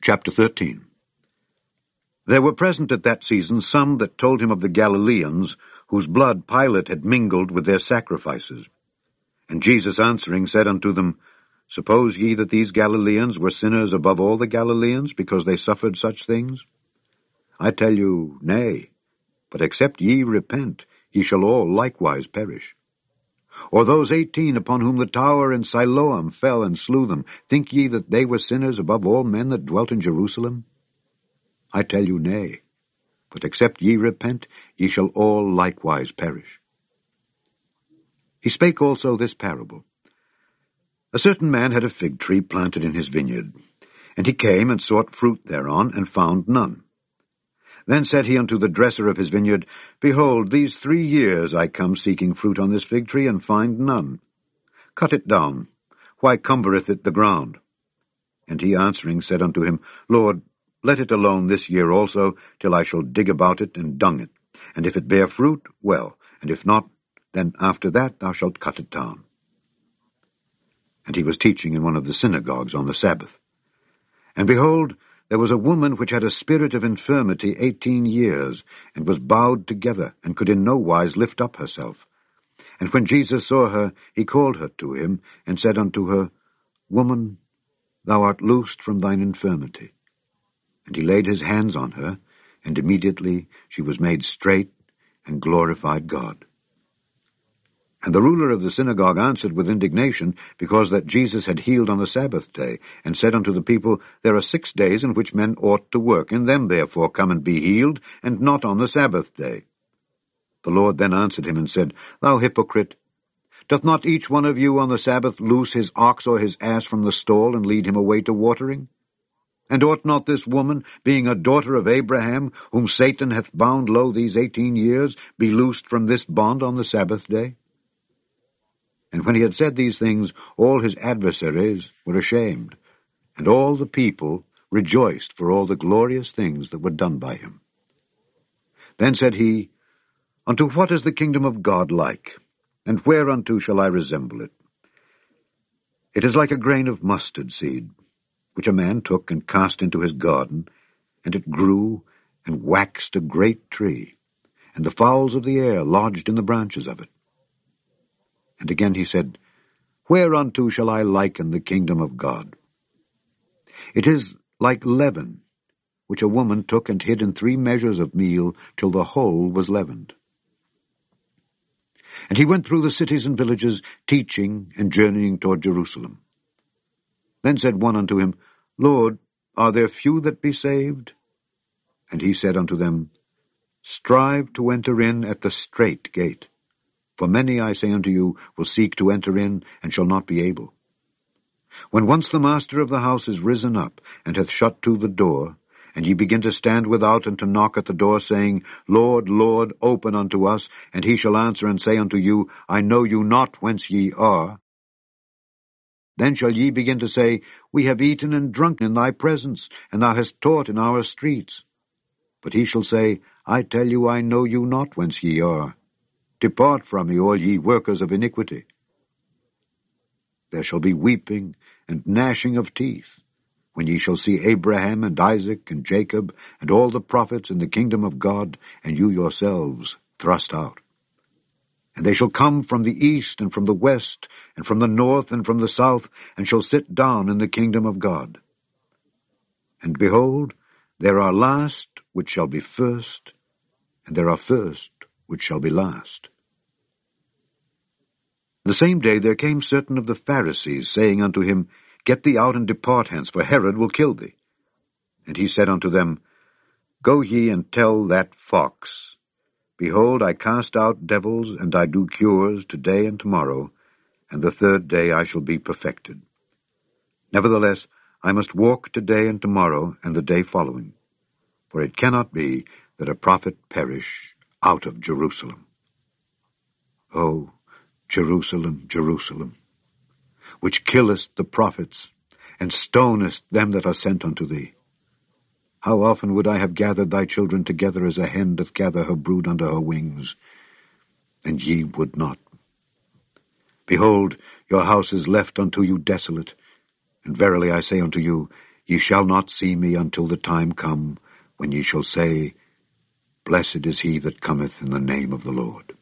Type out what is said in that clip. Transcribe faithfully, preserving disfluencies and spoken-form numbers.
Chapter thirteen. There were present at that season some that told him of the Galileans, whose blood Pilate had mingled with their sacrifices. And Jesus answering said unto them, Suppose ye that these Galileans were sinners above all the Galileans, because they suffered such things? I tell you, nay, but except ye repent, ye shall all likewise perish. Or those eighteen upon whom the tower in Siloam fell and slew them, think ye that they were sinners above all men that dwelt in Jerusalem? I tell you, nay, but except ye repent, ye shall all likewise perish. He spake also this parable. A certain man had a fig tree planted in his vineyard, and he came and sought fruit thereon, and found none. Then said he unto the dresser of his vineyard, Behold, these three years I come seeking fruit on this fig tree, and find none. Cut it down. Why cumbereth it the ground? And he answering said unto him, Lord, let it alone this year also, till I shall dig about it and dung it. And if it bear fruit, well, and if not, then after that thou shalt cut it down. And he was teaching in one of the synagogues on the Sabbath. And behold, there was a woman which had a spirit of infirmity eighteen years, and was bowed together, and could in no wise lift up herself. And when Jesus saw her, he called her to him, and said unto her, Woman, thou art loosed from thine infirmity. And he laid his hands on her, and immediately she was made straight, and glorified God. And the ruler of the synagogue answered with indignation, because that Jesus had healed on the Sabbath day, and said unto the people, There are six days in which men ought to work. In them therefore come and be healed, and not on the Sabbath day. The Lord then answered him and said, Thou hypocrite, doth not each one of you on the Sabbath loose his ox or his ass from the stall, and lead him away to watering? And ought not this woman, being a daughter of Abraham, whom Satan hath bound lo these eighteen years, be loosed from this bond on the Sabbath day? And when he had said these things, all his adversaries were ashamed, and all the people rejoiced for all the glorious things that were done by him. Then said he, Unto what is the kingdom of God like, and whereunto shall I resemble it? It is like a grain of mustard seed, which a man took and cast into his garden, and it grew and waxed a great tree, and the fowls of the air lodged in the branches of it. And again he said, Whereunto shall I liken the kingdom of God? It is like leaven, which a woman took and hid in three measures of meal, till the whole was leavened. And he went through the cities and villages, teaching and journeying toward Jerusalem. Then said one unto him, Lord, are there few that be saved? And he said unto them, Strive to enter in at the strait gate. For many, I say unto you, will seek to enter in, and shall not be able. When once the master of the house is risen up, and hath shut to the door, and ye begin to stand without, and to knock at the door, saying, Lord, Lord, open unto us, and he shall answer and say unto you, I know you not whence ye are. Then shall ye begin to say, We have eaten and drunken in thy presence, and thou hast taught in our streets. But he shall say, I tell you, I know you not whence ye are. Depart from me, all ye workers of iniquity. There shall be weeping and gnashing of teeth, when ye shall see Abraham and Isaac and Jacob and all the prophets in the kingdom of God, and you yourselves thrust out. And they shall come from the east and from the west, and from the north and from the south, and shall sit down in the kingdom of God. And behold, there are last which shall be first, and there are first which shall be last. The same day there came certain of the Pharisees, saying unto him, Get thee out and depart hence, for Herod will kill thee. And he said unto them, Go ye and tell that fox, Behold, I cast out devils, and I do cures today and tomorrow, and the third day I shall be perfected. Nevertheless, I must walk today and tomorrow, and the day following. For it cannot be that a prophet perish out of Jerusalem. O Jerusalem, Jerusalem, which killest the prophets, and stonest them that are sent unto thee. How often would I have gathered thy children together as a hen doth gather her brood under her wings, and ye would not. Behold, your house is left unto you desolate, and verily I say unto you, Ye shall not see me until the time come when ye shall say, Blessed is he that cometh in the name of the Lord.